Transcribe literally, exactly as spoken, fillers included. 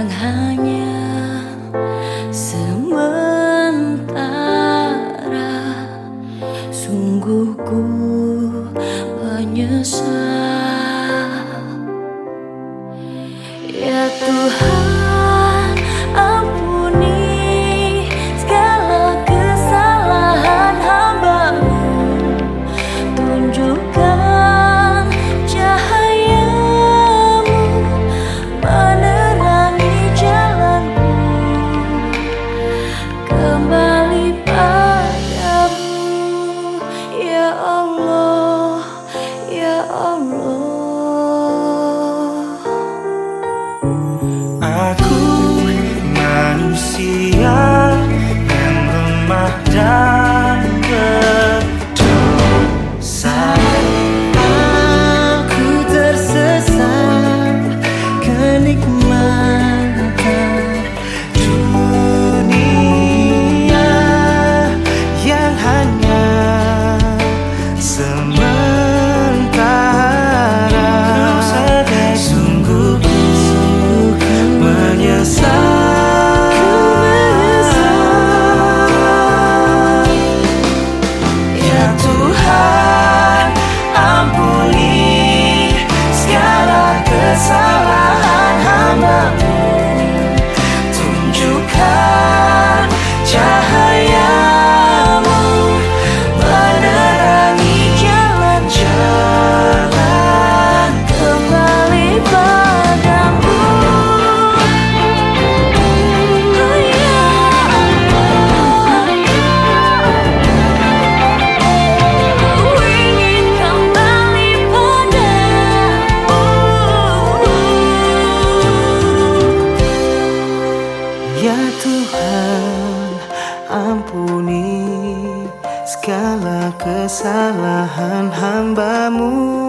yang hanya sementara. Sungguh ku menyesal. Ya Tuhan, ampuni segala kesalahan hamba-Mu. Tunjukkan cahayamu menerangi jalanku kembali padamu. Ya Allah, ya Allah. Aku manusia yang lemah dan berdosa. Aku tersesat kenikmatan dunia yang hanya sementara. Sungguh ya Tuhan, ampuni segala kesalahan hamba-Mu. Tunjukkan cahayamu menerangi jalan-jalan kembali padamu. Ya Tuhan, ampuni segala kesalahan hamba-Mu.